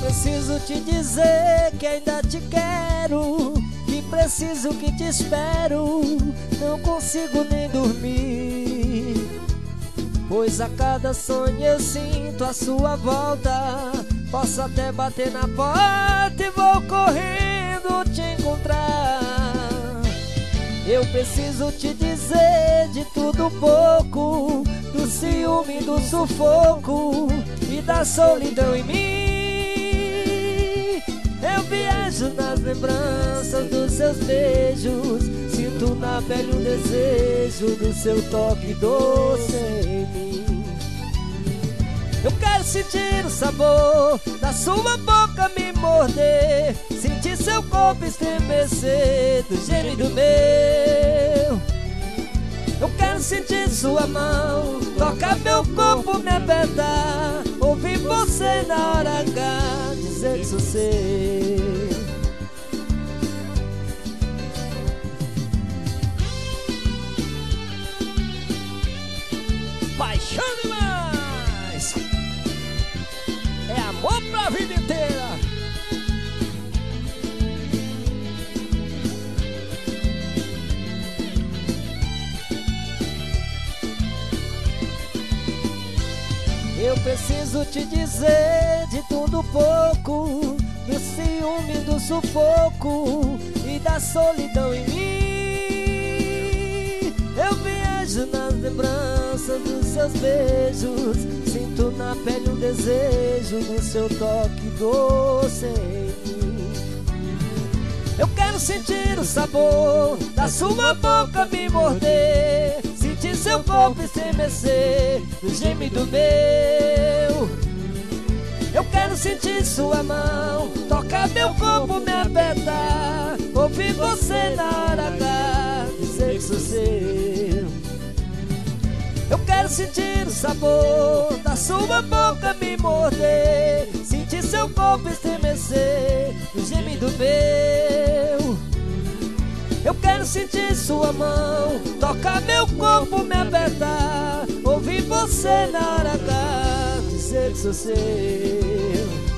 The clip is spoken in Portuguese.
preciso te dizer que ainda te quero, que preciso que te espero, não consigo nem dormir, pois a cada sonho eu sinto a sua volta. Posso até bater na porta e vou correndo te encontrar. Eu preciso te dizer de tudo um pouco, do ciúme, do sufoco e da solidão em mim. Eu viajo nas lembranças dos seus beijos, sinto na pele um desejo do seu toque doce em mim. Eu quero sentir o sabor da sua boca me morder, sentir seu corpo estremecer do gemido meu. Eu quero sentir sua mão tocar meu corpo, me apertar, ouvir você na hora H dizer que sou seu. Paixão demais, é amor pra vida inteira. Eu preciso te dizer de tudo pouco, do ciúme, do sufoco e da solidão em mim. Eu viajo nas lembranças dos seus beijos, sinto na pele um desejo do seu toque doce em mim. Eu quero sentir o sabor da sua boca me morder, sentir seu corpo estremecer do gemido meu. Eu quero sentir sua mão tocar meu corpo, me apertar, ouvir você na hora H dizer que sou seu. Eu quero sentir o sabor da sua boca me morder, sentir seu corpo estremecer do gemido meu. Eu quero sentir sua mão tocar meu corpo, me apertar, ouvir você na hora H dizer que sou seu.